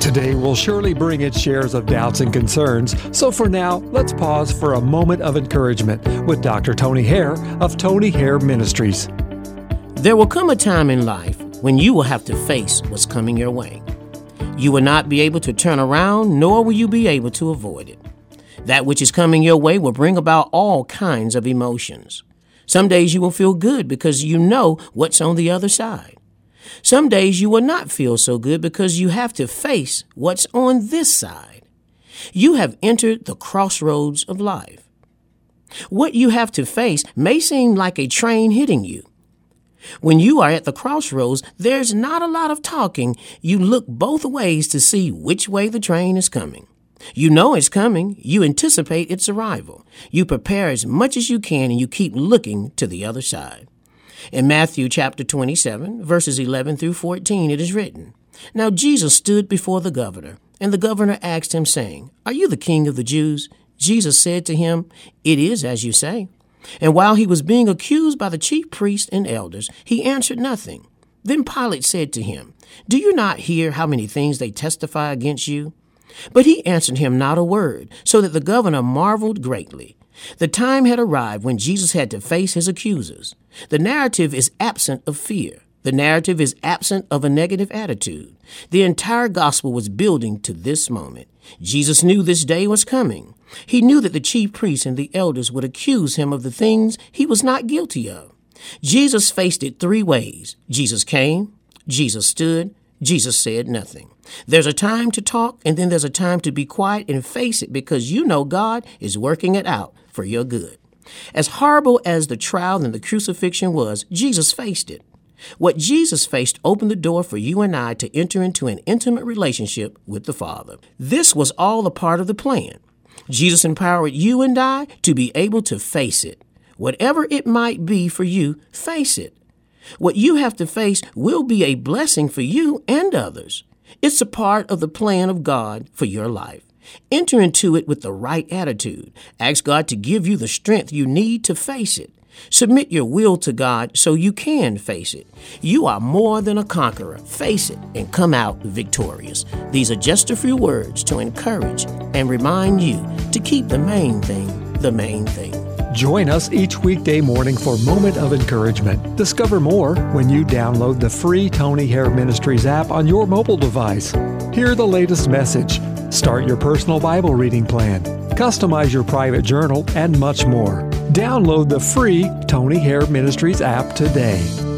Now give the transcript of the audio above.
Today will surely bring its shares of doubts and concerns, so for now, let's pause for a moment of encouragement with Dr. Tony Hare of Tony Hare Ministries. There will come a time in life when you will have to face what's coming your way. You will not be able to turn around, nor will you be able to avoid it. That which is coming your way will bring about all kinds of emotions. Some days you will feel good because you know what's on the other side. Some days you will not feel so good because you have to face what's on this side. You have entered the crossroads of life. What you have to face may seem like a train hitting you. When you are at the crossroads, there's not a lot of talking. You look both ways to see which way the train is coming. You know it's coming. You anticipate its arrival. You prepare as much as you can, and you keep looking to the other side. In Matthew chapter 27, verses 11 through 14, it is written, "Now Jesus stood before the governor, and the governor asked him, saying, 'Are you the king of the Jews?' Jesus said to him, 'It is as you say.' And while he was being accused by the chief priests and elders, he answered nothing. Then Pilate said to him, 'Do you not hear how many things they testify against you?' But he answered him not a word, so that the governor marveled greatly. The time had arrived when Jesus had to face his accusers. The narrative is absent of fear. The narrative is absent of a negative attitude. The entire gospel was building to this moment. Jesus knew this day was coming. He knew that the chief priests and the elders would accuse him of the things he was not guilty of. Jesus faced it three ways. Jesus came, Jesus stood, Jesus said nothing. There's a time to talk, and then there's a time to be quiet and face it because you know God is working it out for your good. As horrible as the trial and the crucifixion was, Jesus faced it. What Jesus faced opened the door for you and I to enter into an intimate relationship with the Father. This was all a part of the plan. Jesus empowered you and I to be able to face it. Whatever it might be for you, face it. What you have to face will be a blessing for you and others. It's a part of the plan of God for your life. Enter into it with the right attitude. Ask God to give you the strength you need to face it. Submit your will to God so you can face it. You are more than a conqueror. Face it and come out victorious. These are just a few words to encourage and remind you to keep the main thing the main thing. Join us each weekday morning for Moment of Encouragement. Discover more when you download the free Tony Hare Ministries app on your mobile device. Hear the latest message. Start your personal Bible reading plan. Customize your private journal and much more. Download the free Tony Hare Ministries app today.